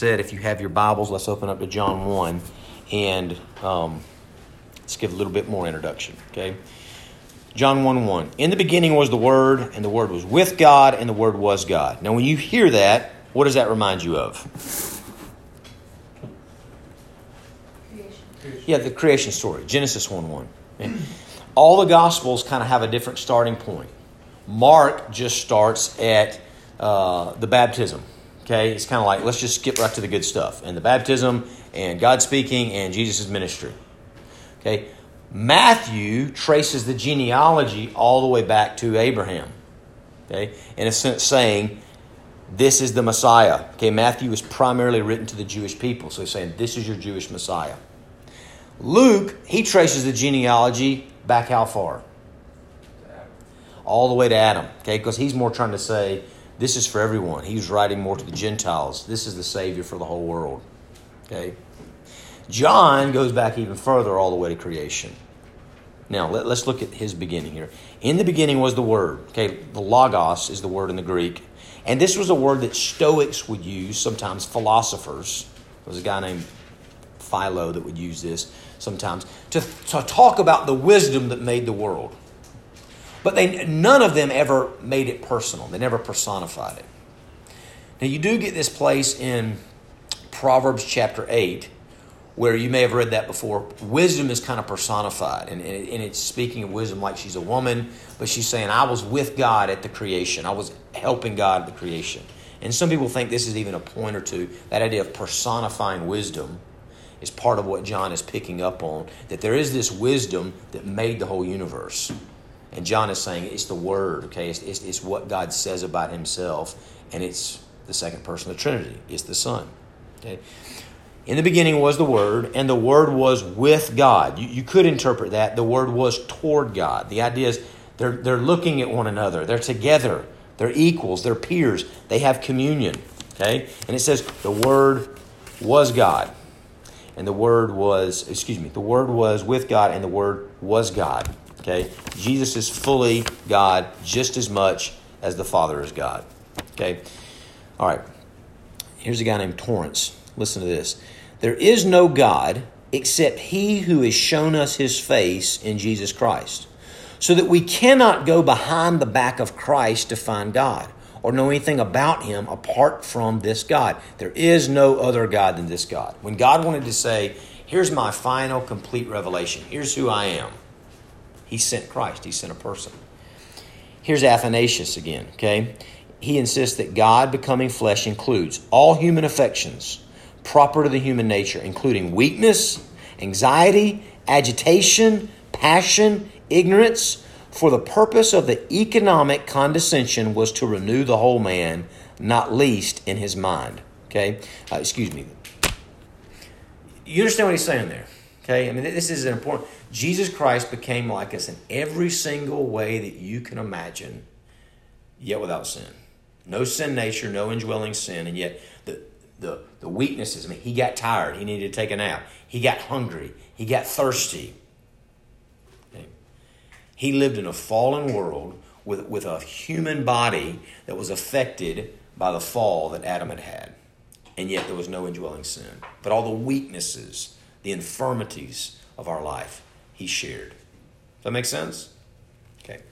Said, if you have your Bibles, let's open up to John 1 and let's give a little bit more introduction, okay? John 1:1. In the beginning was the Word, and the Word was with God, and the Word was God. Now, when you hear that, what does that remind you of? Creation. Yeah, the creation story, Genesis 1:1. Okay? All the Gospels kind of have a different starting point. Mark just starts at the baptism. Okay, it's kind of like, let's just skip right to the good stuff. And the baptism, and God speaking, and Jesus' ministry. Okay, Matthew traces the genealogy all the way back to Abraham. Okay, in a sense saying, this is the Messiah. Okay, Matthew is primarily written to the Jewish people. So he's saying, this is your Jewish Messiah. Luke, he traces the genealogy back how far? All the way to Adam. Okay, because he's more trying to say, this is for everyone. He was writing more to the Gentiles. This is the Savior for the whole world. Okay. John goes back even further, all the way to creation. Now, let's look at his beginning here. In the beginning was the Word. Okay, the Logos is the word in the Greek. And this was a word that Stoics would use, sometimes philosophers. There was a guy named Philo that would use this sometimes, to talk about the wisdom that made the world. But none of them ever made it personal. They never personified it. Now, you do get this place in Proverbs chapter 8, where you may have read that before. Wisdom is kind of personified, and it's speaking of wisdom like she's a woman, but she's saying, I was with God at the creation. I was helping God at the creation. And some people think this is even a point or two. That idea of personifying wisdom is part of what John is picking up on, that there is this wisdom that made the whole universe. And John is saying it's the Word, okay? It's what God says about Himself, and it's the second person of the Trinity. It's the Son, okay? In the beginning was the Word, and the Word was with God. You could interpret that. The Word was toward God. The idea is they're looking at one another. They're together. They're equals. They're peers. They have communion, okay? And it says the Word was God. And the Word was with God, and the Word was God. Okay, Jesus is fully God just as much as the Father is God. Okay, all right. Here's a guy named Torrance. Listen to this. There is no God except He who has shown us His face in Jesus Christ, so that we cannot go behind the back of Christ to find God or know anything about Him apart from this God. There is no other God than this God. When God wanted to say, here's my final complete revelation. Here's who I am. He sent Christ. He sent a person. Here's Athanasius again, okay? He insists that God becoming flesh includes all human affections proper to the human nature, including weakness, anxiety, agitation, passion, ignorance, for the purpose of the economic condescension was to renew the whole man, not least in his mind, okay? You understand what he's saying there? Okay, I mean, this is important. Jesus Christ became like us in every single way that you can imagine, yet without sin. No sin nature, no indwelling sin, and yet the weaknesses. I mean, He got tired. He needed to take a nap. He got hungry. He got thirsty. Okay. He lived in a fallen world with a human body that was affected by the fall that Adam had. And yet there was no indwelling sin. But all the weaknesses, the infirmities of our life, He shared. Does that make sense? Okay.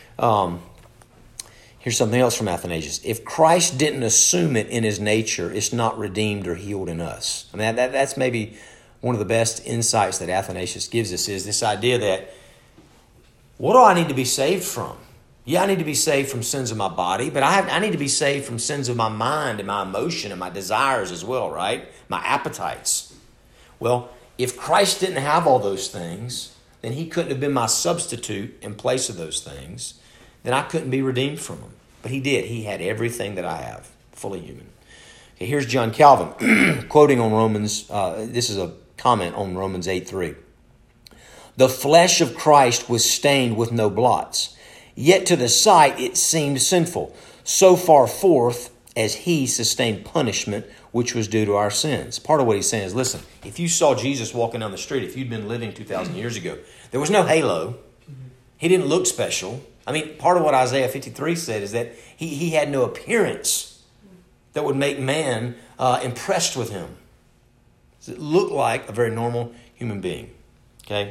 Here's something else from Athanasius. If Christ didn't assume it in His nature, it's not redeemed or healed in us. I mean, that's maybe one of the best insights that Athanasius gives us, is this idea that, what do I need to be saved from? Yeah, I need to be saved from sins of my body, but I need to be saved from sins of my mind and my emotion and my desires as well, right? My appetites. Well, if Christ didn't have all those things, then He couldn't have been my substitute in place of those things. Then I couldn't be redeemed from them. But He did. He had everything that I have, fully human. Okay, here's John Calvin, quoting on Romans, this is a comment on Romans 8:3. The flesh of Christ was stained with no blots, yet to the sight it seemed sinful, so far forth as He sustained punishment which was due to our sins. Part of what he's saying is, listen, if you saw Jesus walking down the street, if you'd been living 2,000 years ago, there was no halo. He didn't look special. I mean, part of what Isaiah 53 said is that he had no appearance that would make man impressed with him. It looked like a very normal human being. Okay?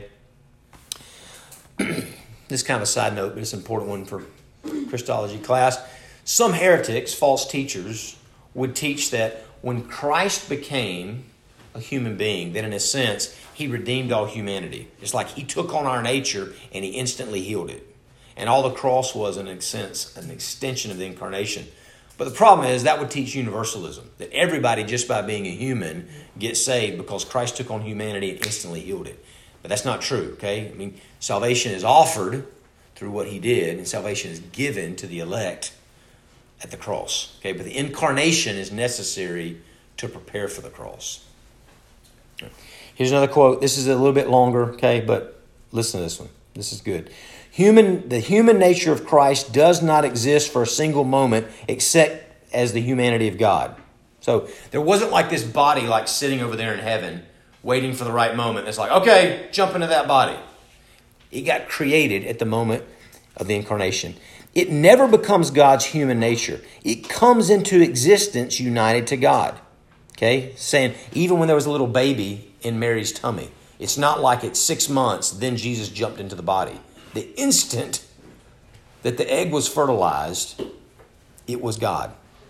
This is kind of a side note, but it's an important one for Christology class. Some heretics, false teachers, would teach that when Christ became a human being, then in a sense, he redeemed all humanity. It's like he took on our nature and he instantly healed it. And all the cross was, in a sense, an extension of the incarnation. But the problem is that would teach universalism, that everybody, just by being a human, gets saved because Christ took on humanity and instantly healed it. But that's not true, okay? I mean, salvation is offered through what he did, and salvation is given to the elect at the cross. Okay, but the incarnation is necessary to prepare for the cross. Here's another quote. This is a little bit longer, okay, but listen to this one. This is good. The human nature of Christ does not exist for a single moment except as the humanity of God. So there wasn't like this body like sitting over there in heaven waiting for the right moment. It's like, okay, jump into that body. It got created at the moment of the incarnation. It never becomes God's human nature. It comes into existence united to God. Okay? Saying, even when there was a little baby in Mary's tummy, it's not like at 6 months, then Jesus jumped into the body. The instant that the egg was fertilized, it was God.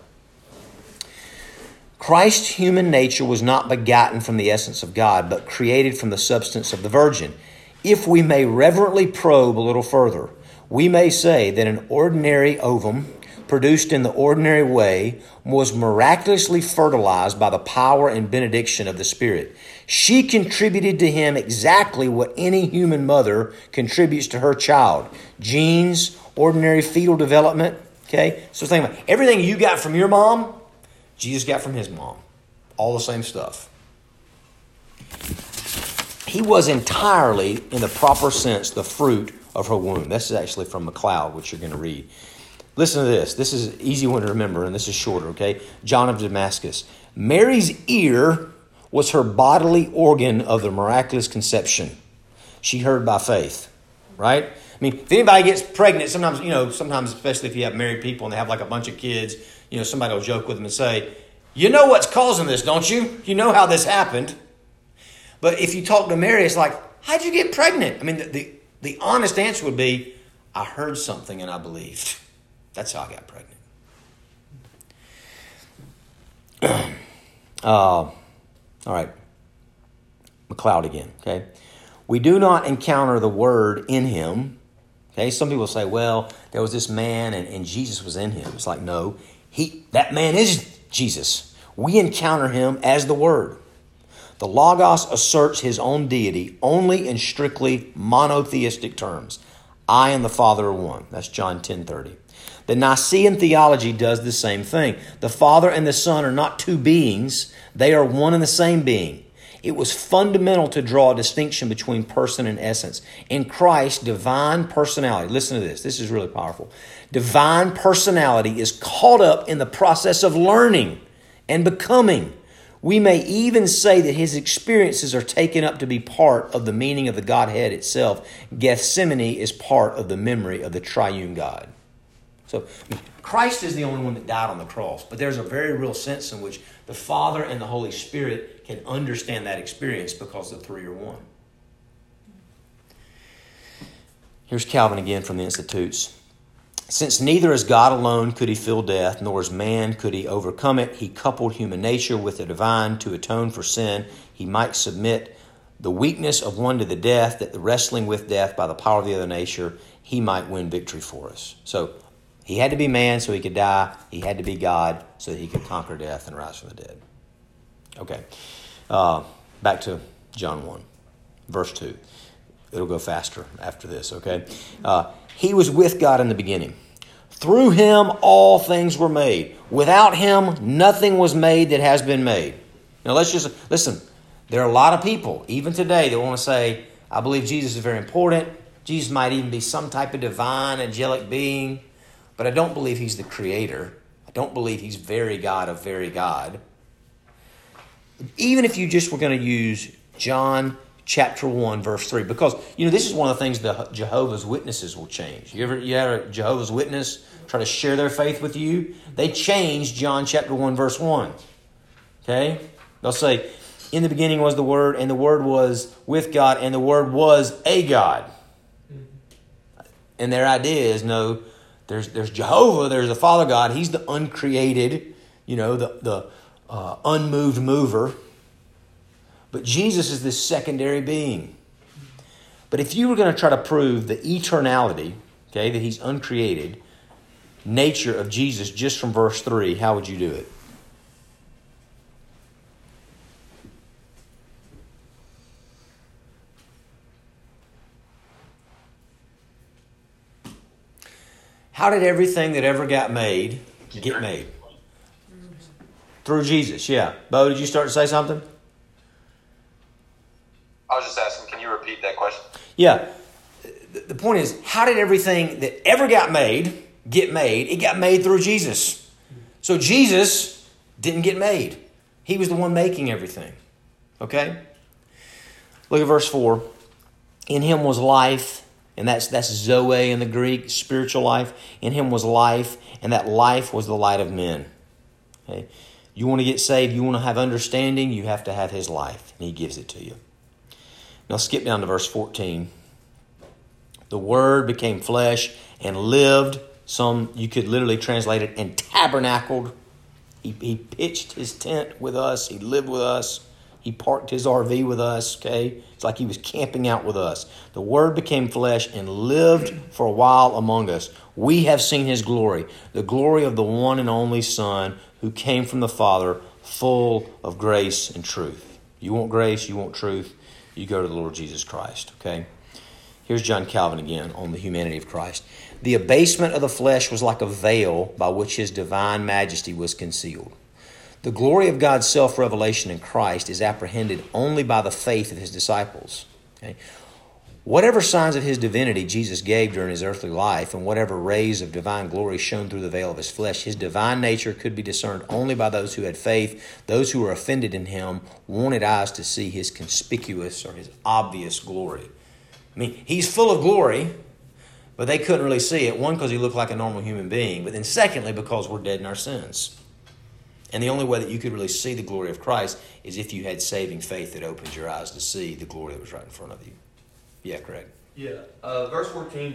Christ's human nature was not begotten from the essence of God, but created from the substance of the Virgin. If we may reverently probe a little further, we may say that an ordinary ovum, produced in the ordinary way, was miraculously fertilized by the power and benediction of the Spirit. She contributed to him exactly what any human mother contributes to her child. Genes, ordinary fetal development. Okay? So think about it. Everything you got from your mom, Jesus got from his mom. All the same stuff. He was entirely, in the proper sense, the fruit of her womb. This is actually from MacLeod, which you're going to read. Listen to this. This is an easy one to remember, and this is shorter, okay? John of Damascus. Mary's ear was her bodily organ of the miraculous conception. She heard by faith, right? I mean, if anybody gets pregnant, sometimes, especially if you have married people and they have like a bunch of kids, somebody will joke with them and say, you know what's causing this, don't you? You know how this happened. But if you talk to Mary, it's like, how'd you get pregnant? I mean, the honest answer would be, I heard something and I believed. That's how I got pregnant. All right. MacLeod again, okay? We do not encounter the Word in him. Okay, some people say, well, there was this man and Jesus was in him. It's like, no, that man is Jesus. We encounter him as the Word. The Logos asserts his own deity only in strictly monotheistic terms. I and the Father are one. That's John 10:30. The Nicene theology does the same thing. The Father and the Son are not two beings. They are one and the same being. It was fundamental to draw a distinction between person and essence. In Christ, divine personality, listen to this. This is really powerful. Divine personality is caught up in the process of learning and becoming. We may even say that his experiences are taken up to be part of the meaning of the Godhead itself. Gethsemane is part of the memory of the triune God. So Christ is the only one that died on the cross, but there's a very real sense in which the Father and the Holy Spirit can understand that experience because the three are one. Here's Calvin again from the Institutes. Since neither as God alone could he feel death, nor as man could he overcome it, he coupled human nature with the divine to atone for sin. He might submit the weakness of one to the death, that the wrestling with death by the power of the other nature, he might win victory for us. So he had to be man so he could die. He had to be God so that he could conquer death and rise from the dead. Okay. Back to John 1, verse 2. It'll go faster after this, okay? He was with God in the beginning. Through him all things were made. Without him nothing was made that has been made. Now let's just listen. There are a lot of people, even today, that want to say, I believe Jesus is very important. Jesus might even be some type of divine, angelic being. But I don't believe he's the creator. I don't believe he's very God of very God. Even if you just were going to use John chapter 1, verse 3. Because, this is one of the things the Jehovah's Witnesses will change. You had a Jehovah's Witness try to share their faith with you? They changed John chapter 1, verse 1. Okay? They'll say, in the beginning was the Word, and the Word was with God, and the Word was a God. And their idea is, no, there's Jehovah, there's the Father God. He's the uncreated, the unmoved mover. But Jesus is this secondary being. But if you were going to try to prove the eternality, okay, that He's uncreated, nature of Jesus just from verse 3, how would you do it? How did everything that ever got made get made? Through Jesus, yeah. Bo, did you start to say something? I was just asking, can you repeat that question? Yeah. The point is, how did everything that ever got made get made? It got made through Jesus. So Jesus didn't get made. He was the one making everything. Okay? Look at verse 4. In Him was life. And that's Zoe in the Greek, spiritual life. In Him was life, and that life was the light of men. Okay? You want to get saved, you want to have understanding, you have to have His life, and He gives it to you. Now skip down to verse 14. The Word became flesh and lived. Some, you could literally translate it, and tabernacled. He pitched His tent with us. He lived with us. He parked His RV with us, okay? It's like He was camping out with us. The Word became flesh and lived for a while among us. We have seen His glory, the glory of the one and only Son who came from the Father, full of grace and truth. You want grace, you want truth, you go to the Lord Jesus Christ, okay? Here's John Calvin again on the humanity of Christ. The abasement of the flesh was like a veil by which His divine majesty was concealed. The glory of God's self-revelation in Christ is apprehended only by the faith of His disciples. Okay? Whatever signs of His divinity Jesus gave during His earthly life, and whatever rays of divine glory shone through the veil of His flesh, His divine nature could be discerned only by those who had faith. Those who were offended in Him wanted eyes to see His conspicuous or His obvious glory. I mean, He's full of glory, but they couldn't really see it. One, because He looked like a normal human being, but then secondly, because we're dead in our sins. And the only way that you could really see the glory of Christ is if you had saving faith that opened your eyes to see the glory that was right in front of you. Yeah, Craig. Yeah. Verse 14,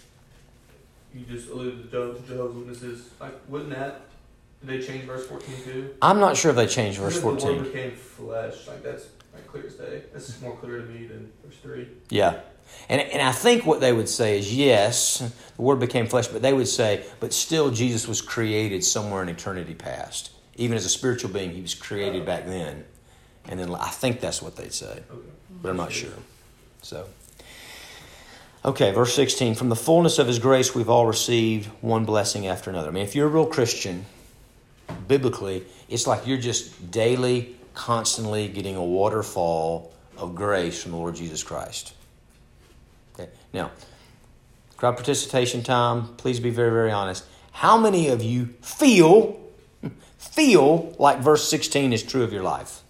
you just alluded to Jehovah's Witnesses. Like, wouldn't that, did they change verse 14 too? I'm not sure if they changed verse 14. The Word became flesh. Like, that's like clear as day. That's more clear to me than verse 3. Yeah. And I think what they would say is, yes, the Word became flesh, but they would say, but still Jesus was created somewhere in eternity past. Even as a spiritual being, He was created back then. And then I think that's what they'd say. Okay. But I'm not sure. So, okay, verse 16. From the fullness of His grace, we've all received one blessing after another. I mean, if you're a real Christian, biblically, it's like you're just daily, constantly getting a waterfall of grace from the Lord Jesus Christ. Okay. Now, crowd participation time. Please be very, very honest. How many of you feel like verse 16 is true of your life?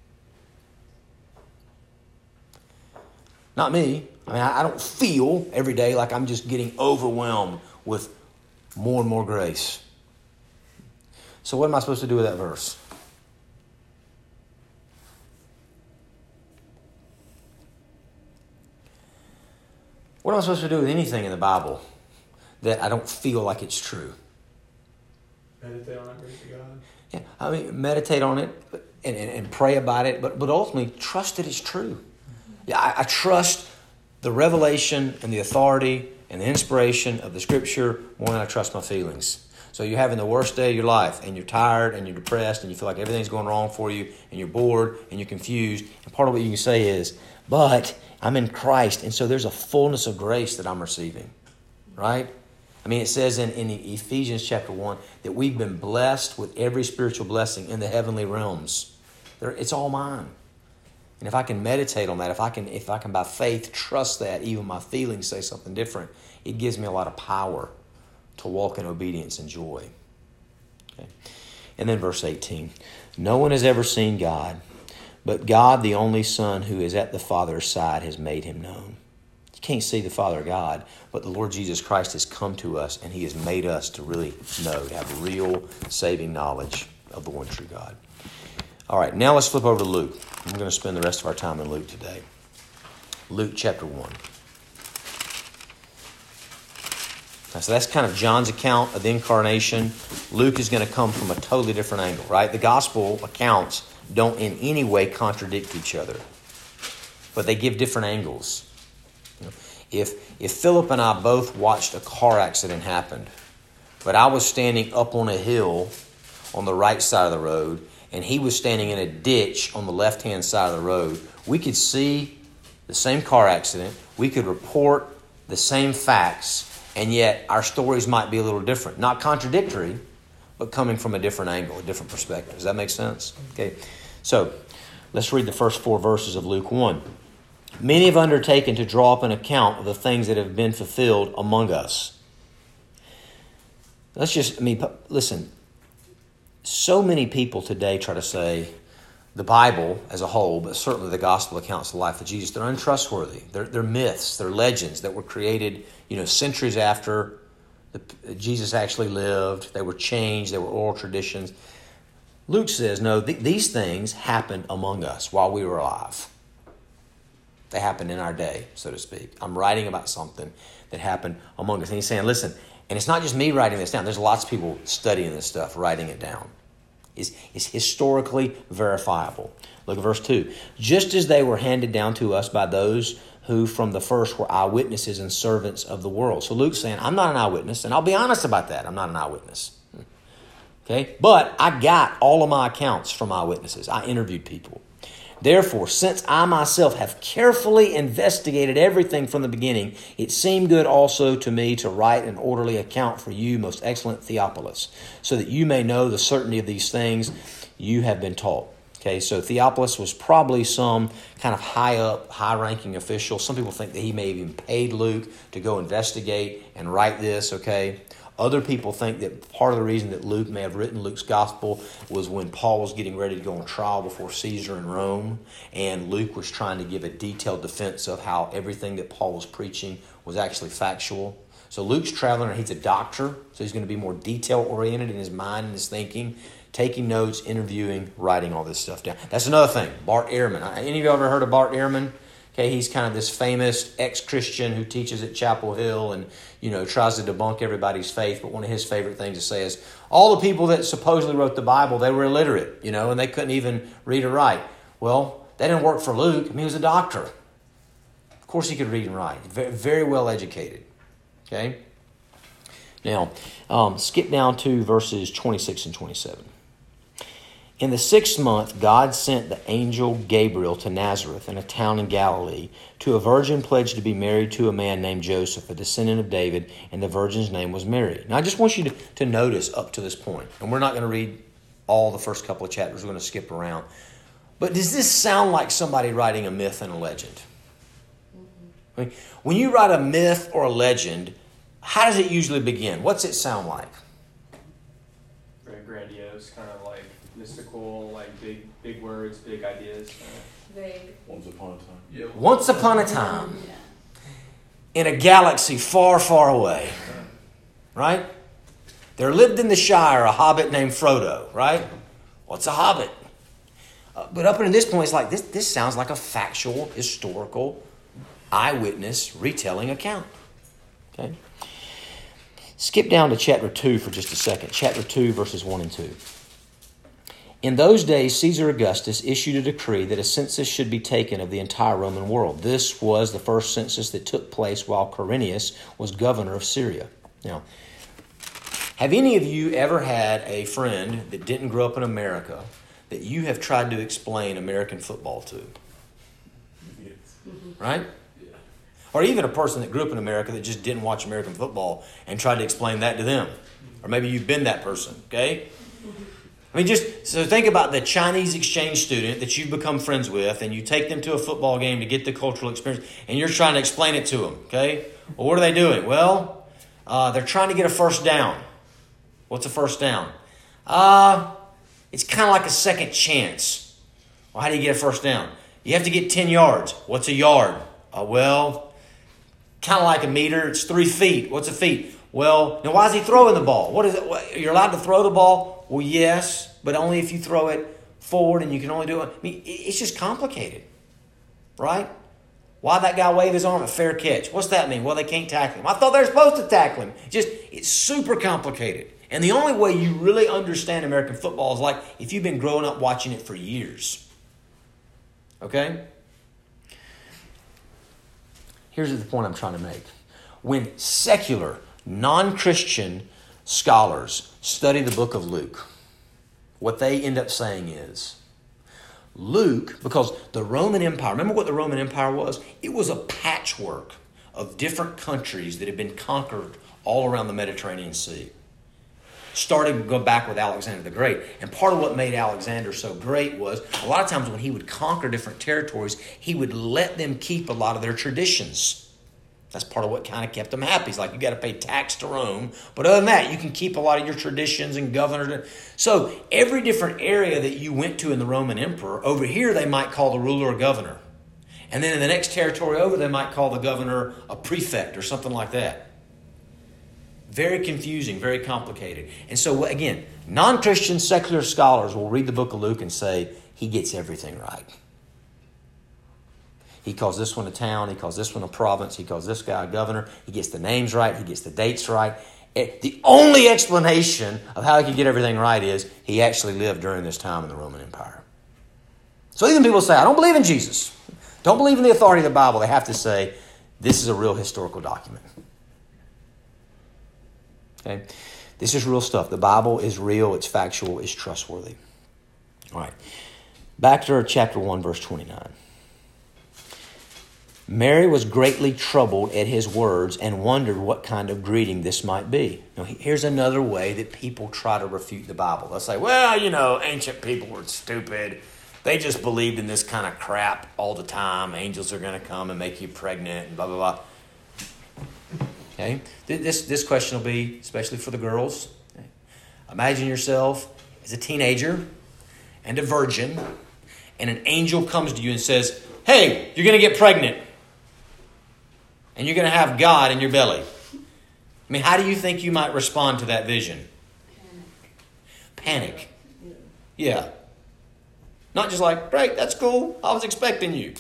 Not me. I mean, I don't feel every day like I'm just getting overwhelmed with more and more grace. So what am I supposed to do with that verse? What am I supposed to do with anything in the Bible that I don't feel like it's true? Meditate on that grace of God. Yeah, I mean, meditate on it and pray about it, but ultimately trust that it's true. Yeah, I trust the revelation and the authority and the inspiration of the Scripture more than I trust my feelings. So you're having the worst day of your life, and you're tired, and you're depressed, and you feel like everything's going wrong for you, and you're bored, and you're confused. And part of what you can say is, but I'm in Christ, and so there's a fullness of grace that I'm receiving, right? I mean, it says in Ephesians chapter 1 that we've been blessed with every spiritual blessing in the heavenly realms. It's all mine. And if I can meditate on that, if I can by faith trust that, even my feelings say something different, it gives me a lot of power to walk in obedience and joy. Okay. And then verse 18. No one has ever seen God, but God, the only Son who is at the Father's side, has made Him known. You can't see the Father God, but the Lord Jesus Christ has come to us, and He has made us to really know, to have real saving knowledge of the one true God. All right, now let's flip over to Luke. I'm going to spend the rest of our time in Luke today. Luke chapter 1. So that's kind of John's account of the incarnation. Luke is going to come from a totally different angle, right? The gospel accounts don't in any way contradict each other, but they give different angles. If Philip and I both watched a car accident happen, but I was standing up on a hill on the right side of the road, and he was standing in a ditch on the left-hand side of the road, we could see the same car accident, we could report the same facts, and yet our stories might be a little different. Not contradictory, but coming from a different angle, a different perspective. Does that make sense? Okay, so let's read the first 4 verses of Luke 1. Many have undertaken to draw up an account of the things that have been fulfilled among us. Listen, so many people today try to say the Bible as a whole, but certainly the gospel accounts of the life of Jesus, they're untrustworthy. They're myths, they're legends that were created, centuries after Jesus actually lived. They were changed, they were oral traditions. Luke says, no, these things happened among us while we were alive. They happened in our day, so to speak. I'm writing about something that happened among us. And he's saying, listen, and it's not just me writing this down. There's lots of people studying this stuff, writing it down. It's historically verifiable. Look at verse 2. Just as they were handed down to us by those who from the first were eyewitnesses and servants of the world. So Luke's saying, I'm not an eyewitness, and I'll be honest about that. I'm not an eyewitness. Okay? But I got all of my accounts from eyewitnesses. I interviewed people. Therefore, since I myself have carefully investigated everything from the beginning, it seemed good also to me to write an orderly account for you, most excellent Theophilus, so that you may know the certainty of these things you have been taught. Okay, so Theophilus was probably some kind of high-ranking official. Some people think that he may have even paid Luke to go investigate and write this, okay? Other people think that part of the reason that Luke may have written Luke's gospel was when Paul was getting ready to go on trial before Caesar in Rome, and Luke was trying to give a detailed defense of how everything that Paul was preaching was actually factual. So Luke's traveling, and he's a doctor, so he's going to be more detail-oriented in his mind and his thinking, taking notes, interviewing, writing all this stuff down. That's another thing, Bart Ehrman. Any of you ever heard of Bart Ehrman? Okay, he's kind of this famous ex-Christian who teaches at Chapel Hill and, tries to debunk everybody's faith. But one of his favorite things to say is, all the people that supposedly wrote the Bible, they were illiterate, and they couldn't even read or write. Well, that didn't work for Luke. He was a doctor. Of course he could read and write. Very, very well educated. Okay? Now, skip down to verses 26 and 27. In the 6th month, God sent the angel Gabriel to Nazareth, in a town in Galilee, to a virgin pledged to be married to a man named Joseph, a descendant of David, and the virgin's name was Mary. Now, I just want you to notice up to this point, and we're not going to read all the first couple of chapters. We're going to skip around. But does this sound like somebody writing a myth and a legend? I mean, when you write a myth or a legend, how does it usually begin? What's it sound like? Very grandiose, kind of like mystical, like big words, big ideas. Vague. Once upon a time. Yeah. Once upon a time, in a galaxy far, far away, right? There lived in the Shire a hobbit named Frodo, right? What's a hobbit? But up until this point, it's like, this sounds like a factual, historical, eyewitness retelling account. Okay? Skip down to chapter 2 for just a second. Chapter 2, verses 1 and 2. In those days, Caesar Augustus issued a decree that a census should be taken of the entire Roman world. This was the first census that took place while Quirinius was governor of Syria. Now, have any of you ever had a friend that didn't grow up in America that you have tried to explain American football to? Yes. Right? Yeah. Or even a person that grew up in America that just didn't watch American football and tried to explain that to them. Or maybe you've been that person, okay? I mean, so think about the Chinese exchange student that you've become friends with, and you take them to a football game to get the cultural experience, and you're trying to explain it to them, okay? Well, what are they doing? Well, they're trying to get a first down. What's a first down? It's kind of like a second chance. Well, how do you get a first down? You have to get 10 yards. What's a yard? Well, kind of like a meter. It's 3 feet. What's a feet? Well, now why is he throwing the ball? What is it? You're allowed to throw the ball? Well, yes, but only if you throw it forward and you can only do it. I mean, it's just complicated, right? Why that guy wave his arm at fair catch? What's that mean? Well, they can't tackle him. I thought they were supposed to tackle him. It's super complicated. And the only way you really understand American football is like if you've been growing up watching it for years. Okay? Here's the point I'm trying to make. When secular, non-Christian scholars study the book of Luke, what they end up saying is, Luke, because the Roman Empire, remember what the Roman Empire was? It was a patchwork of different countries that had been conquered all around the Mediterranean Sea. Starting going back with Alexander the Great. And part of what made Alexander so great was a lot of times when he would conquer different territories, he would let them keep a lot of their traditions. That's part of what kind of kept them happy. It's like you got to pay tax to Rome. But other than that, you can keep a lot of your traditions and governors. So every different area that you went to in the Roman emperor, over here they might call the ruler a governor. And then in the next territory over, they might call the governor a prefect or something like that. Very confusing, very complicated. And so again, non-Christian secular scholars will read the book of Luke and say, he gets everything right. He calls this one a town. He calls this one a province. He calls this guy a governor. He gets the names right. He gets the dates right. The only explanation of how he could get everything right is he actually lived during this time in the Roman Empire. So even people say, I don't believe in Jesus. Don't believe in the authority of the Bible. They have to say, this is a real historical document. Okay? This is real stuff. The Bible is real. It's factual. It's trustworthy. All right. Back to chapter 1, verse 29. Mary was greatly troubled at his words and wondered what kind of greeting this might be. Now, here's another way that people try to refute the Bible. They'll say, well, ancient people were stupid. They just believed in this kind of crap all the time. Angels are going to come and make you pregnant and blah, blah, blah. Okay? This question will be especially for the girls. Okay? Imagine yourself as a teenager and a virgin, and an angel comes to you and says, hey, you're going to get pregnant. And you're going to have God in your belly. I mean, how do you think you might respond to that vision? Panic. Yeah. Not just like, great, that's cool. I was expecting you.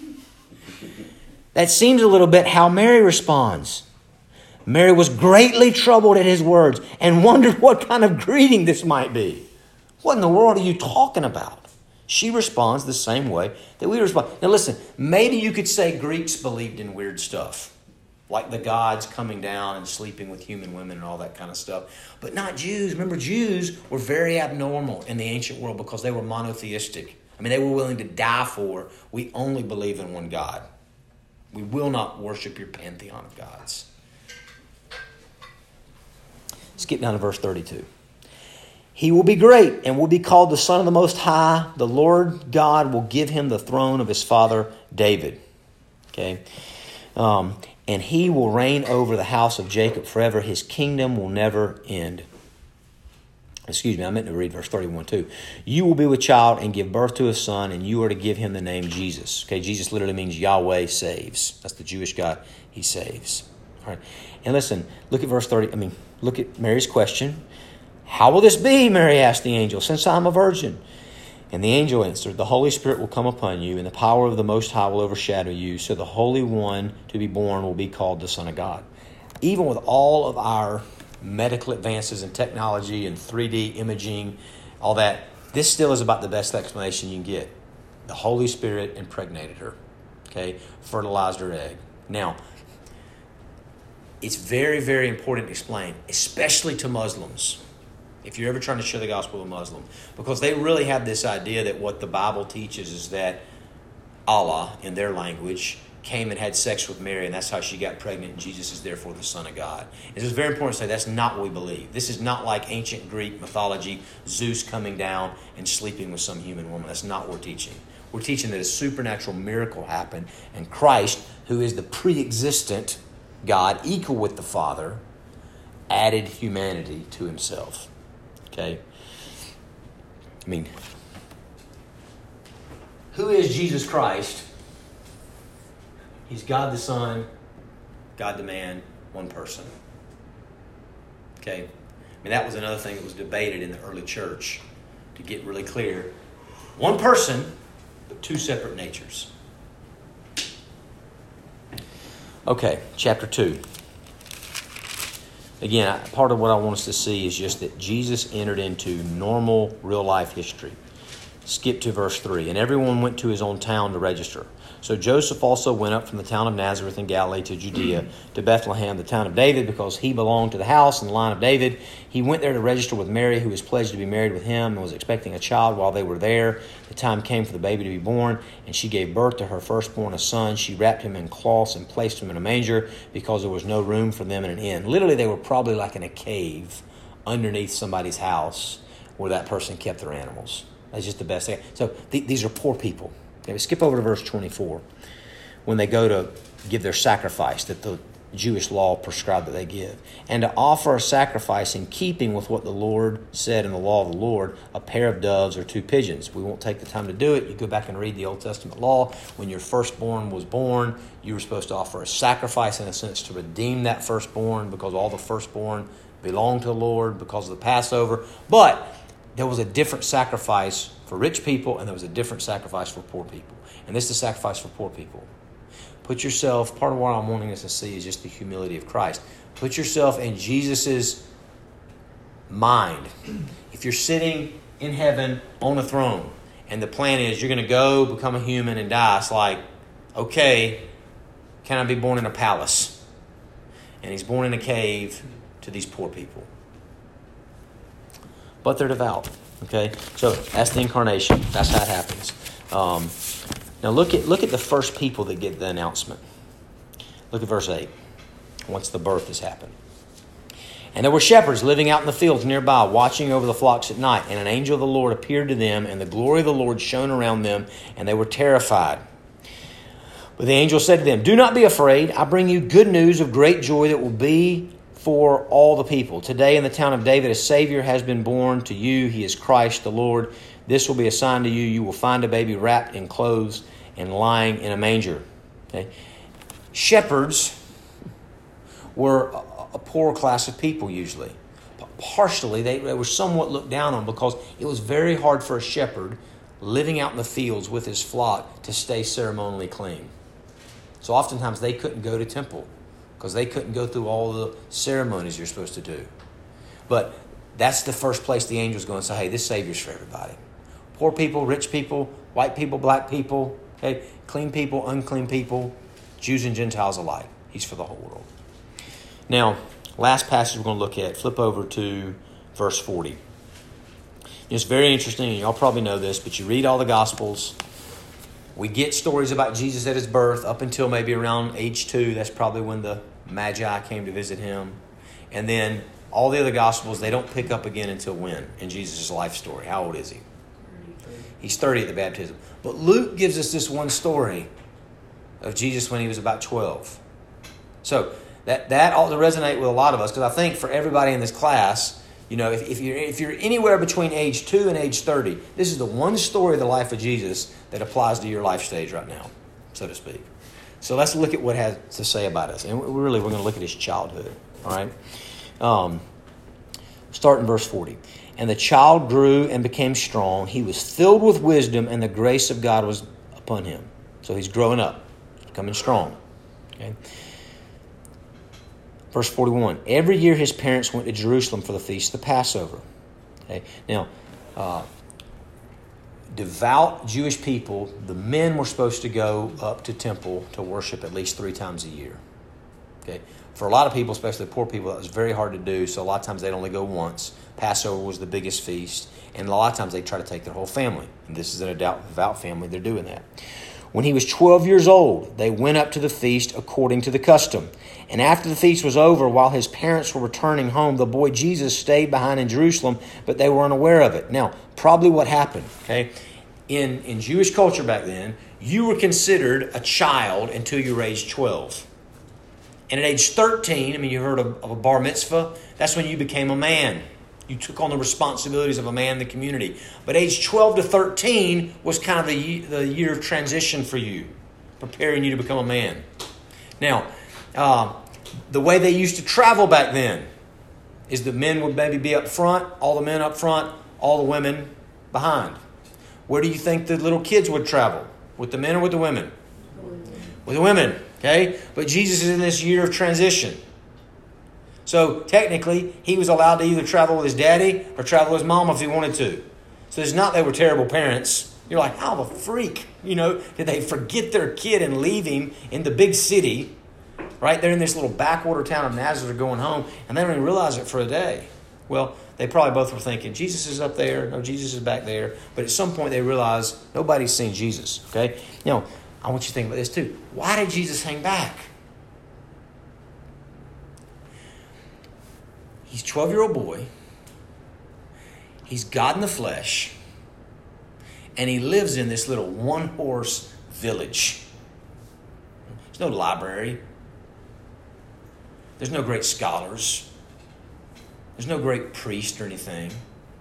That seems a little bit how Mary responds. Mary was greatly troubled at his words and wondered what kind of greeting this might be. What in the world are you talking about? She responds the same way that we respond. Now listen, maybe you could say Greeks believed in weird stuff, like the gods coming down and sleeping with human women and all that kind of stuff, but not Jews. Remember, Jews were very abnormal in the ancient world because they were monotheistic. I mean, they were willing to die for, we only believe in one God. We will not worship your pantheon of gods. Skip down to verse 32. He will be great and will be called the Son of the Most High. The Lord God will give him the throne of his father David. Okay, and he will reign over the house of Jacob forever. His kingdom will never end. Excuse me, I meant to read verse 31 too. You will be with child and give birth to a son, and you are to give him the name Jesus. Okay, Jesus literally means Yahweh saves. That's the Jewish God. He saves. All right, and listen, look at verse 30. Look at Mary's question. How will this be, Mary asked the angel, since I am a virgin? And the angel answered, the Holy Spirit will come upon you, and the power of the Most High will overshadow you, so the Holy One to be born will be called the Son of God. Even with all of our medical advances in technology and 3D imaging, all that, this still is about the best explanation you can get. The Holy Spirit impregnated her, okay, fertilized her egg. Now, it's very, very important to explain, especially to Muslims, if you're ever trying to share the gospel with a Muslim, because they really have this idea that what the Bible teaches is that Allah, in their language, came and had sex with Mary, and that's how she got pregnant, and Jesus is therefore the Son of God. It's very important to say that's not what we believe. This is not like ancient Greek mythology, Zeus coming down and sleeping with some human woman. That's not what we're teaching. We're teaching that a supernatural miracle happened, and Christ, who is the pre-existent God, equal with the Father, added humanity to himself. Okay? Who is Jesus Christ? He's God the Son, God the man, one person. Okay? That was another thing that was debated in the early church to get really clear. One person, but two separate natures. Okay, chapter 2. Again, part of what I want us to see is just that Jesus entered into normal, real-life history. Skip to verse 3. And everyone went to his own town to register. So Joseph also went up from the town of Nazareth in Galilee to Judea, to Bethlehem, the town of David, because he belonged to the house and the line of David. He went there to register with Mary, who was pledged to be married with him and was expecting a child while they were there. The time came for the baby to be born, and she gave birth to her firstborn, a son. She wrapped him in cloths and placed him in a manger because there was no room for them in an inn. Literally, they were probably like in a cave underneath somebody's house where that person kept their animals. That's just the best thing. So these are poor people. Okay, skip over to verse 24. When they go to give their sacrifice that the Jewish law prescribed that they give. And to offer a sacrifice in keeping with what the Lord said in the law of the Lord, a pair of doves or two pigeons. We won't take the time to do it. You go back and read the Old Testament law. When your firstborn was born, you were supposed to offer a sacrifice in a sense to redeem that firstborn, because all the firstborn belonged to the Lord because of the Passover. But there was a different sacrifice for rich people, and there was a different sacrifice for poor people. And this is the sacrifice for poor people. Put yourself, part of what I'm wanting us to see is just the humility of Christ. Put yourself in Jesus' mind. If you're sitting in heaven on a throne, and the plan is you're going to go become a human and die, it's like, okay, can I be born in a palace? And he's born in a cave to these poor people. But they're devout. Okay, so that's the incarnation. That's how it happens. Now look at the first people that get the announcement. Look at verse 8. Once the birth has happened. And there were shepherds living out in the fields nearby, watching over the flocks at night. And an angel of the Lord appeared to them, and the glory of the Lord shone around them, and they were terrified. But the angel said to them, "Do not be afraid. I bring you good news of great joy that will be for all the people. Today in the town of David a Savior has been born to you. He is Christ the Lord. This will be a sign to you. You will find a baby wrapped in clothes and lying in a manger." Okay? Shepherds were a poor class of people usually. Partially, they were somewhat looked down on because it was very hard for a shepherd living out in the fields with his flock to stay ceremonially clean. So oftentimes they couldn't go to temple, because they couldn't go through all the ceremonies you're supposed to do. But that's the first place the angel's going to say, hey, this Savior's for everybody. Poor people, rich people, white people, black people, okay, clean people, unclean people, Jews and Gentiles alike. He's for the whole world. Now, last passage we're going to look at, flip over to verse 40. It's very interesting, and y'all probably know this, but you read all the Gospels. We get stories about Jesus at his birth up until maybe around age 2. That's probably when the Magi came to visit him. And then all the other Gospels, they don't pick up again until when? In Jesus' life story. How old is he? 30. He's 30 at the baptism. But Luke gives us this one story of Jesus when he was about 12. So that ought to resonate with a lot of us, because I think for everybody in this class, you know, if you're anywhere between age 2 and age 30, this is the one story of the life of Jesus that applies to your life stage right now, so to speak. So let's look at what it has to say about us. And we're going to look at his childhood. All right? Start in verse 40. And the child grew and became strong. He was filled with wisdom, and the grace of God was upon him. So he's growing up, becoming strong. Okay? Verse 41, every year his parents went to Jerusalem for the feast of the Passover. Okay? Now, devout Jewish people, the men were supposed to go up to temple to worship at least 3 times a year. Okay? For a lot of people, especially poor people, that was very hard to do, so a lot of times they'd only go once. Passover was the biggest feast, and a lot of times they try to take their whole family. And this is an devout family, they're doing that. When he was 12 years old, they went up to the feast according to the custom. And after the feast was over, while his parents were returning home, the boy Jesus stayed behind in Jerusalem, but they were unaware of it. Now, probably what happened, okay? In Jewish culture back then, you were considered a child until you were age 12. And at age 13, you heard of a bar mitzvah, that's when you became a man. You took on the responsibilities of a man in the community. But age 12 to 13 was kind of the year of transition for you, preparing you to become a man. Now, the way they used to travel back then is the men would maybe be up front, all the men up front, all the women behind. Where do you think the little kids would travel? With the men or with the women? With the women, okay? But Jesus is in this year of transition. So technically, he was allowed to either travel with his daddy or travel with his mom if he wanted to. So it's not they were terrible parents. You're like, how the freak, did they forget their kid and leave him in the big city, right? They're in this little backwater town of Nazareth going home, and they don't even realize it for a day. Well, they probably both were thinking, Jesus is up there. No, Jesus is back there. But at some point, they realize nobody's seen Jesus, okay? I want you to think about this too. Why did Jesus hang back? He's a 12-year-old boy. He's God in the flesh. And he lives in this little one-horse village. There's no library. There's no great scholars. There's no great priest or anything.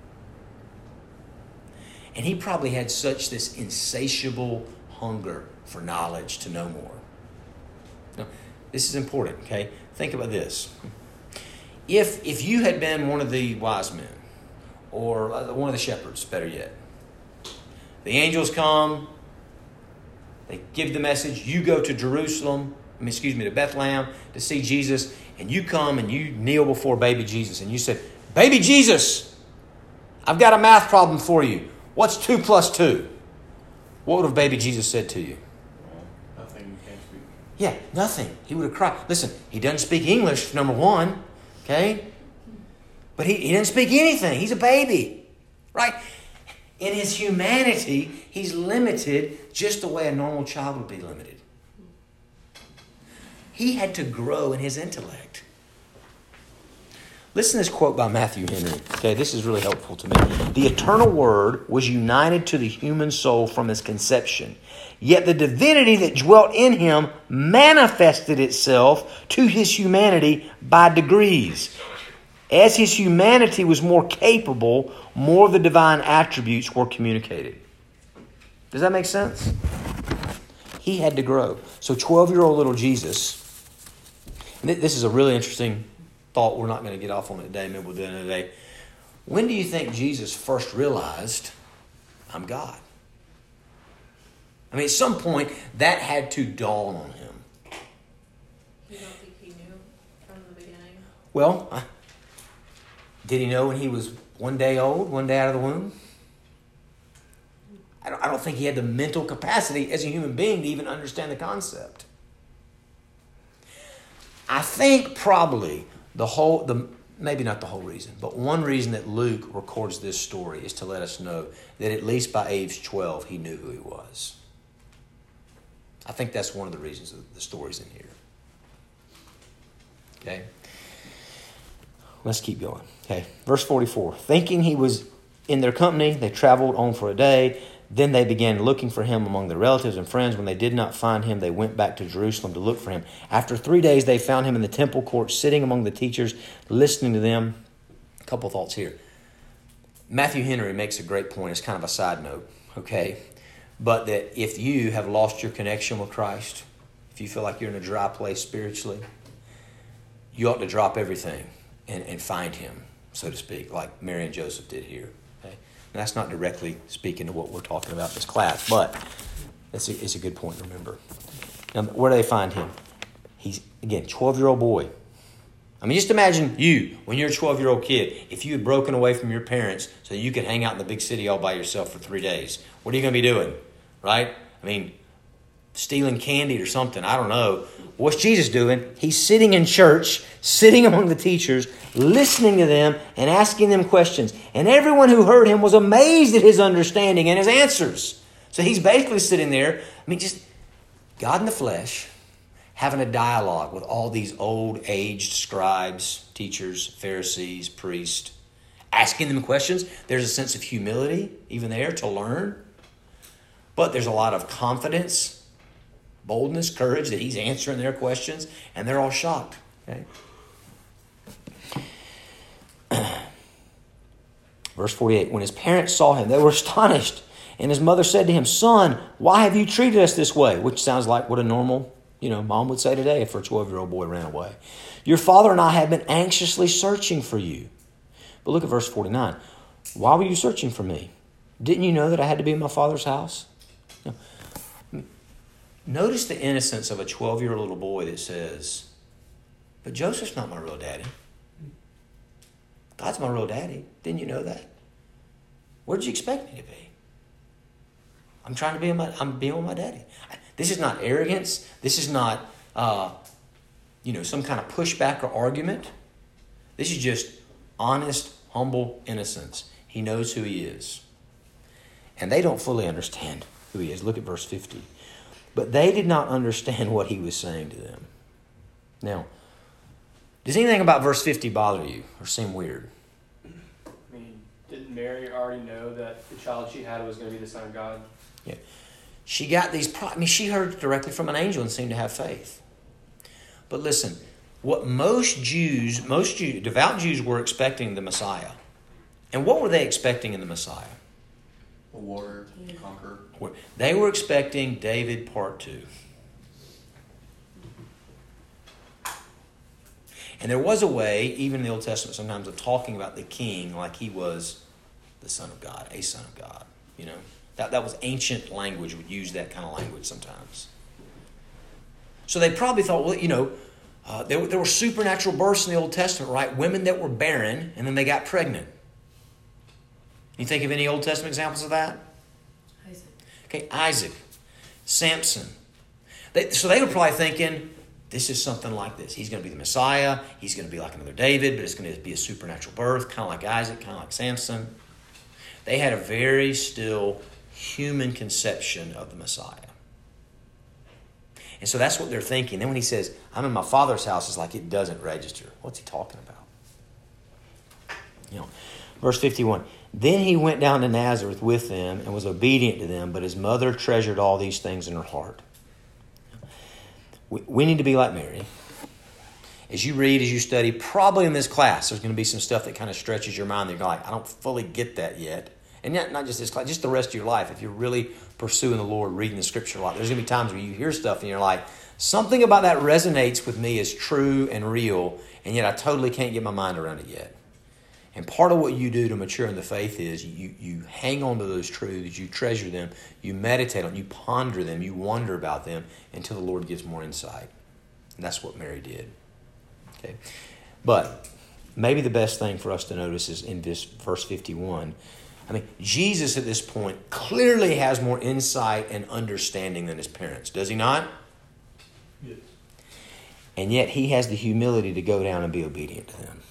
And he probably had such this insatiable hunger for knowledge to know more. Now, this is important, okay? Think about this. If you had been one of the wise men, or one of the shepherds, better yet, the angels come, they give the message, you go to to Bethlehem to see Jesus, and you come and you kneel before baby Jesus, and you said, baby Jesus, I've got a math problem for you. What's 2 plus 2? What would have baby Jesus said to you? Nothing, you can't speak. Yeah, nothing. He would have cried. Listen, he doesn't speak English, number one, okay? But he didn't speak anything. He's a baby, right? In his humanity, he's limited just the way a normal child would be limited. He had to grow in his intellect. Listen to this quote by Matthew Henry. Okay, this is really helpful to me. The eternal Word was united to the human soul from his conception. Yet the divinity that dwelt in him manifested itself to his humanity by degrees. As his humanity was more capable, more of the divine attributes were communicated. Does that make sense? He had to grow. So 12-year-old little Jesus, and this is a really interesting thought. We're not going to get off on it today. Maybe we'll do it another day. When do you think Jesus first realized, I'm God? I mean, at some point, that had to dawn on him. You don't think he knew from the beginning? Well, did he know when he was 1 day old, 1 day out of the womb? I don't think he had the mental capacity as a human being to even understand the concept. I think probably maybe not the whole reason, but one reason that Luke records this story is to let us know that at least by age 12, he knew who he was. I think that's one of the reasons that the story's in here. Okay? Let's keep going. Okay, verse 44. Thinking he was in their company, they traveled on for a day. Then they began looking for him among their relatives and friends. When they did not find him, they went back to Jerusalem to look for him. After 3 days, they found him in the temple court, sitting among the teachers, listening to them. A couple thoughts here. Matthew Henry makes a great point. It's kind of a side note, okay? But that if you have lost your connection with Christ, if you feel like you're in a dry place spiritually, you ought to drop everything and find him, so to speak, like Mary and Joseph did here. Okay? And that's not directly speaking to what we're talking about in this class, but it's a good point to remember. Now, where do they find him? He's, again, 12-year-old boy. I mean, just imagine you, when you're a 12-year-old kid, if you had broken away from your parents so you could hang out in the big city all by yourself for 3 days. What are you going to be doing, right? I mean, stealing candy or something. I don't know. What's Jesus doing? He's sitting in church, sitting among the teachers, listening to them and asking them questions. And everyone who heard him was amazed at his understanding and his answers. So he's basically sitting there, just God in the flesh, having a dialogue with all these old, aged scribes, teachers, Pharisees, priests, asking them questions. There's a sense of humility even there to learn. But there's a lot of confidence, boldness, courage that he's answering their questions, and they're all shocked. Okay? Verse 48, when his parents saw him, they were astonished. And his mother said to him, "Son, why have you treated us this way?" Which sounds like what a normal, mom would say today if her 12-year-old boy ran away. "Your father and I have been anxiously searching for you." But look at verse 49. "Why were you searching for me? Didn't you know that I had to be in my father's house? No. Notice the innocence of a 12-year-old little boy that says, but Joseph's not my real daddy. God's my real daddy. Didn't you know that? Where'd you expect me to be? I'm being with my daddy. This is not arrogance. This is not, some kind of pushback or argument. This is just honest, humble innocence. He knows who he is. And they don't fully understand who he is. Look at verse 50. But they did not understand what he was saying to them. Now, does anything about verse 50 bother you or seem weird? I mean, didn't Mary already know that the child she had was going to be the Son of God? Yeah. She got these, she heard it directly from an angel and seemed to have faith. But listen, what most devout Jews were expecting the Messiah. And what were they expecting in the Messiah? A warrior, conqueror. They were expecting David part 2. And there was a way, even in the Old Testament sometimes, of talking about the king like he was the Son of God, a Son of God. You know, that was ancient language, would use that kind of language sometimes. So they probably thought, well, there were supernatural births in the Old Testament, right? Women that were barren and then they got pregnant. You think of any Old Testament examples of that? Isaac. Okay, Isaac, Samson. So they were probably thinking, this is something like this. He's going to be the Messiah. He's going to be like another David, but it's going to be a supernatural birth, kind of like Isaac, kind of like Samson. They had a very still human conception of the Messiah. And so that's what they're thinking. Then when he says, I'm in my father's house, it's like it doesn't register. What's he talking about? Verse 51. Then he went down to Nazareth with them and was obedient to them, but his mother treasured all these things in her heart. We need to be like Mary. As you read, as you study, probably in this class, there's going to be some stuff that kind of stretches your mind. You're like, I don't fully get that yet. And not just this class, just the rest of your life. If you're really pursuing the Lord, reading the Scripture a lot, there's going to be times where you hear stuff and you're like, something about that resonates with me as true and real, and yet I totally can't get my mind around it yet. And part of what you do to mature in the faith is you hang on to those truths, you treasure them, you meditate on them, you ponder them, you wonder about them until the Lord gives more insight. And that's what Mary did. Okay, but maybe the best thing for us to notice is in this verse 51. I mean, Jesus at this point clearly has more insight and understanding than his parents. Does he not? Yes. And yet he has the humility to go down and be obedient to them.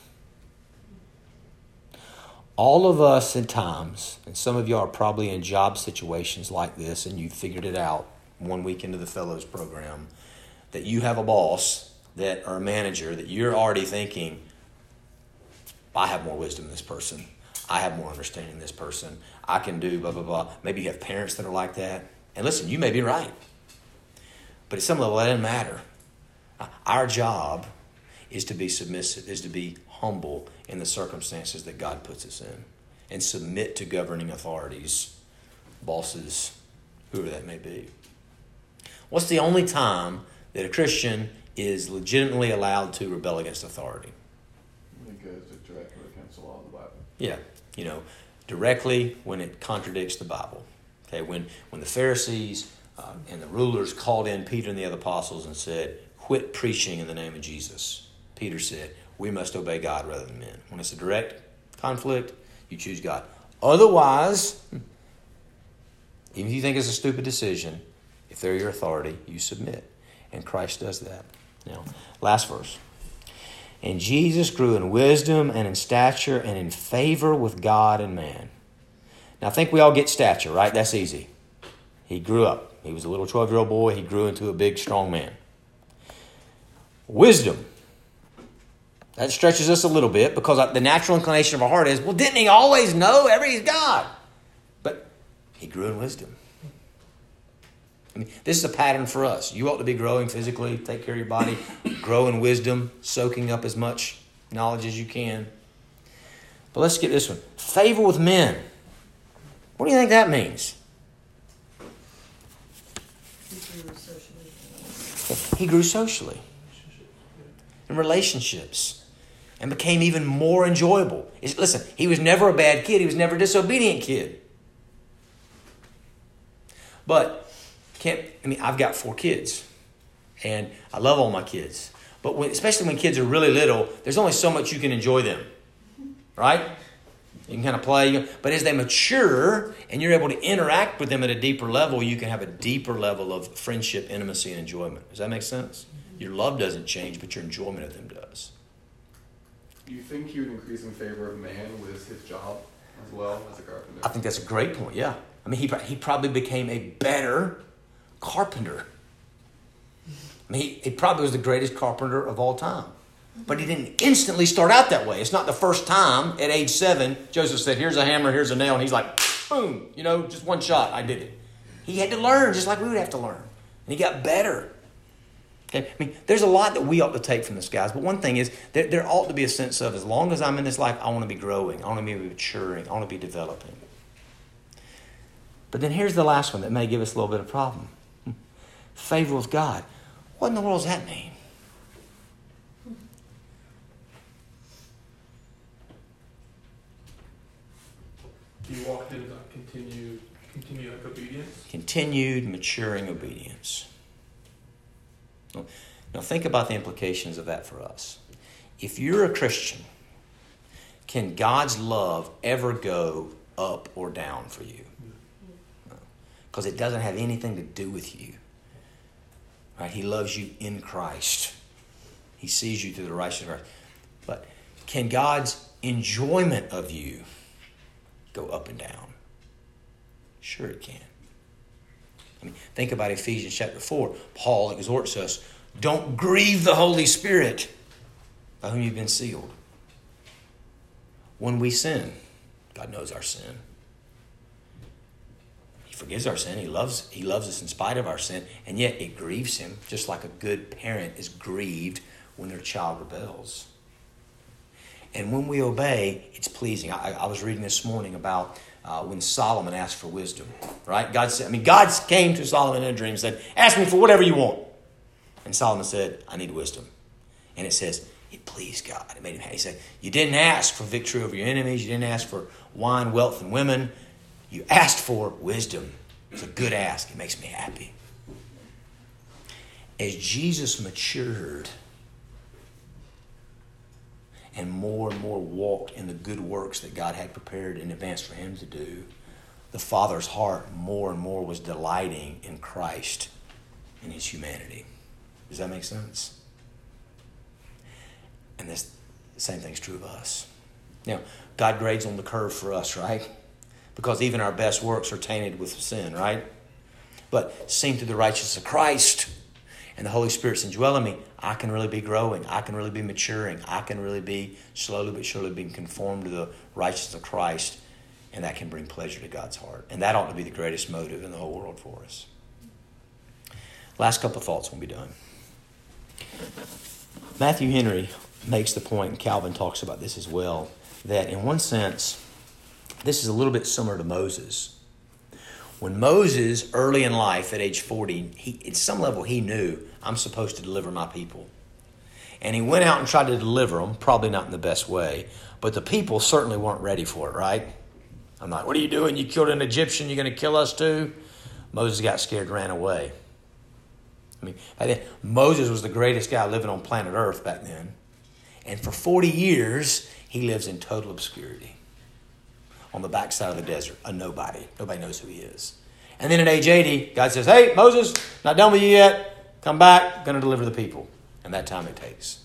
All of us at times, and some of you are probably in job situations like this, and you figured it out one week into the Fellows program, that you have a boss or a manager that you're already thinking, I have more wisdom than this person. I have more understanding than this person. I can do blah, blah, blah. Maybe you have parents that are like that. And listen, you may be right. But at some level, that doesn't matter. Our job is to be submissive, is to be humble in the circumstances that God puts us in, and submit to governing authorities, bosses, whoever that may be. What's the only time that a Christian is legitimately allowed to rebel against authority? It goes directly against the law of the Bible. Yeah, directly when it contradicts the Bible. Okay, when the Pharisees and the rulers called in Peter and the other apostles and said, quit preaching in the name of Jesus. Peter said, we must obey God rather than men. When it's a direct conflict, you choose God. Otherwise, even if you think it's a stupid decision, if they're your authority, you submit. And Christ does that. Now, last verse. And Jesus grew in wisdom and in stature and in favor with God and man. Now, I think we all get stature, right? That's easy. He grew up. He was a little 12-year-old boy. He grew into a big, strong man. Wisdom. That stretches us a little bit because the natural inclination of our heart is, well, didn't he always know he's God? But he grew in wisdom. I mean, this is a pattern for us. You ought to be growing physically, take care of your body, grow in wisdom, soaking up as much knowledge as you can. But let's get this one. Favor with men. What do you think that means? He grew socially. In relationships. And became even more enjoyable. Listen, he was never a bad kid. He was never a disobedient kid. But I've got 4 kids, and I love all my kids. But especially when kids are really little, there's only so much you can enjoy them, right? You can kind of play. But as they mature and you're able to interact with them at a deeper level, you can have a deeper level of friendship, intimacy, and enjoyment. Does that make sense? Your love doesn't change, but your enjoyment of them does. Do you think he would increase in favor of man with his job as well as a carpenter? I think that's a great point, yeah. He probably became a better carpenter. He probably was the greatest carpenter of all time. But he didn't instantly start out that way. It's not the first time at age 7, Joseph said, here's a hammer, here's a nail. And he's like, boom, just one shot, I did it. He had to learn just like we would have to learn. And he got better. Okay? There's a lot that we ought to take from this, guys. But one thing is, there ought to be a sense of, as long as I'm in this life, I want to be growing. I want to be maturing. I want to be developing. But then here's the last one that may give us a little bit of problem. Favor with God. What in the world does that mean? He walked into continued like obedience. Continued maturing obedience. Now think about the implications of that for us. If you're a Christian, can God's love ever go up or down for you? Because it doesn't have anything to do with you. Right? He loves you in Christ. He sees you through the righteousness of Christ. But can God's enjoyment of you go up and down? Sure it can. Think about Ephesians chapter 4. Paul exhorts us, don't grieve the Holy Spirit by whom you've been sealed. When we sin, God knows our sin. He forgives our sin. He loves us in spite of our sin, and yet it grieves him, just like a good parent is grieved when their child rebels. And when we obey, it's pleasing. I was reading this morning about when Solomon asked for wisdom, right? God came to Solomon in a dream and said, ask me for whatever you want. And Solomon said, I need wisdom. And it says, it pleased God. It made him happy. He said, you didn't ask for victory over your enemies. You didn't ask for wine, wealth, and women. You asked for wisdom. It's a good ask. It makes me happy. As Jesus matured and more walked in the good works that God had prepared in advance for him to do, the Father's heart more and more was delighting in Christ and his humanity. Does that make sense? And the same thing's true of us. Now, God grades on the curve for us, right? Because even our best works are tainted with sin, right? But seen through the righteousness of Christ and the Holy Spirit's indwelling me, I can really be growing. I can really be maturing. I can really be slowly but surely being conformed to the righteousness of Christ. And that can bring pleasure to God's heart. And that ought to be the greatest motive in the whole world for us. Last couple of thoughts, we'll be done. Matthew Henry makes the point, and Calvin talks about this as well, that in one sense, this is a little bit similar to Moses. When Moses, early in life, at age 40, at some level he knew, I'm supposed to deliver my people. And he went out and tried to deliver them, probably not in the best way, but the people certainly weren't ready for it, right? I'm like, what are you doing? You killed an Egyptian, you're going to kill us too? Moses got scared and ran away. Moses was the greatest guy living on planet Earth back then. And for 40 years, he lives in total obscurity. On the backside of the desert, a nobody. Nobody knows who he is. And then at age 80, God says, hey, Moses, not done with you yet. Come back, going to deliver the people. And that time it takes.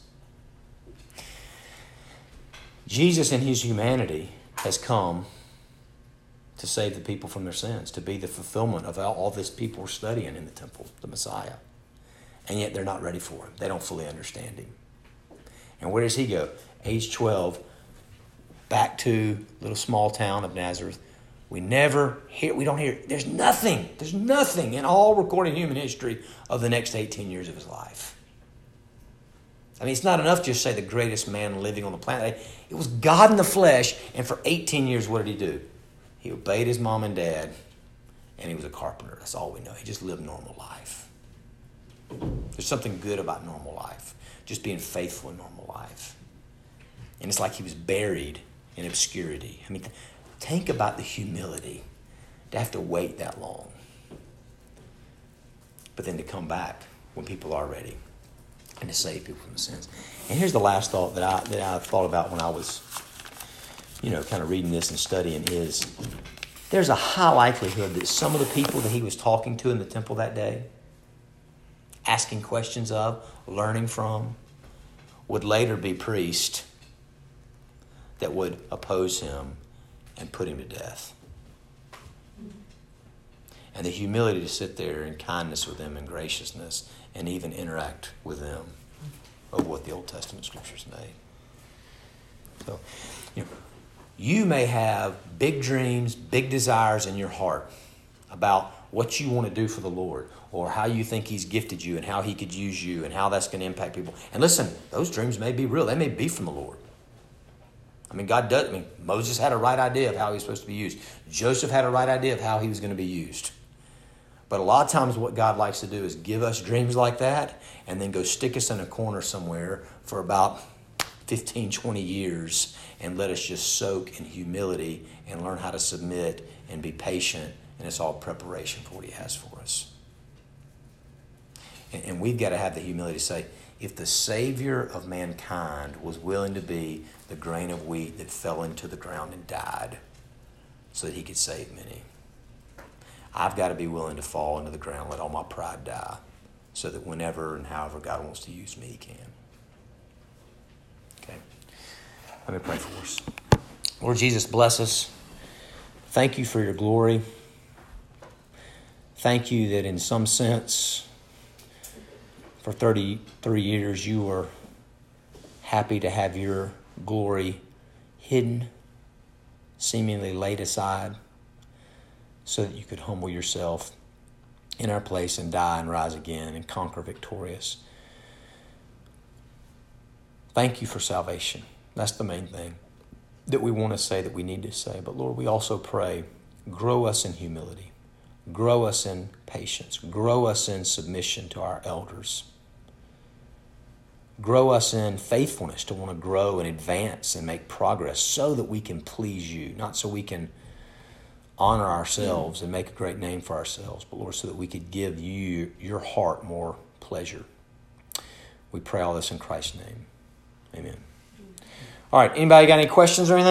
Jesus in his humanity has come to save the people from their sins, to be the fulfillment of all this people were studying in the temple, the Messiah. And yet they're not ready for him. They don't fully understand him. And where does he go? Age 12, back to little small town of Nazareth. We don't hear, there's nothing in all recorded human history of the next 18 years of his life. It's not enough to just say the greatest man living on the planet. It was God in the flesh, and for 18 years, what did he do? He obeyed his mom and dad, and he was a carpenter. That's all we know. He just lived normal life. There's something good about normal life, just being faithful in normal life. And it's like he was buried in obscurity. Think about the humility to have to wait that long. but then to come back when people are ready and to save people from sins. And here's the last thought that I thought about when I was, kind of reading this and studying is there's a high likelihood that some of the people that he was talking to in the temple that day, asking questions of, learning from, would later be priests that would oppose him and put him to death. And the humility to sit there in kindness with them and graciousness and even interact with them of what the Old Testament Scriptures made. So, you may have big dreams, big desires in your heart about what you want to do for the Lord or how you think he's gifted you and how he could use you and how that's going to impact people. And listen, those dreams may be real. They may be from the Lord. Moses had a right idea of how he was supposed to be used. Joseph had a right idea of how he was going to be used. But a lot of times what God likes to do is give us dreams like that and then go stick us in a corner somewhere for about 15, 20 years and let us just soak in humility and learn how to submit and be patient. And it's all preparation for what he has for us. And we've got to have the humility to say, if the Savior of mankind was willing to be the grain of wheat that fell into the ground and died so that he could save many, I've got to be willing to fall into the ground, let all my pride die, so that whenever and however God wants to use me, he can. Okay. Let me pray for us. Lord Jesus, bless us. Thank you for your glory. Thank you that in some sense, for 33 years, you were happy to have your glory hidden, seemingly laid aside, so that you could humble yourself in our place and die and rise again and conquer victorious. Thank you for salvation. That's the main thing that we want to say, that we need to say. But Lord, we also pray, grow us in humility. Grow us in patience. Grow us in submission to our elders. Grow us in faithfulness to want to grow and advance and make progress so that we can please you, not so we can honor ourselves and make a great name for ourselves, but Lord, so that we could give you, your heart, more pleasure. We pray all this in Christ's name. Amen. All right, anybody got any questions or anything?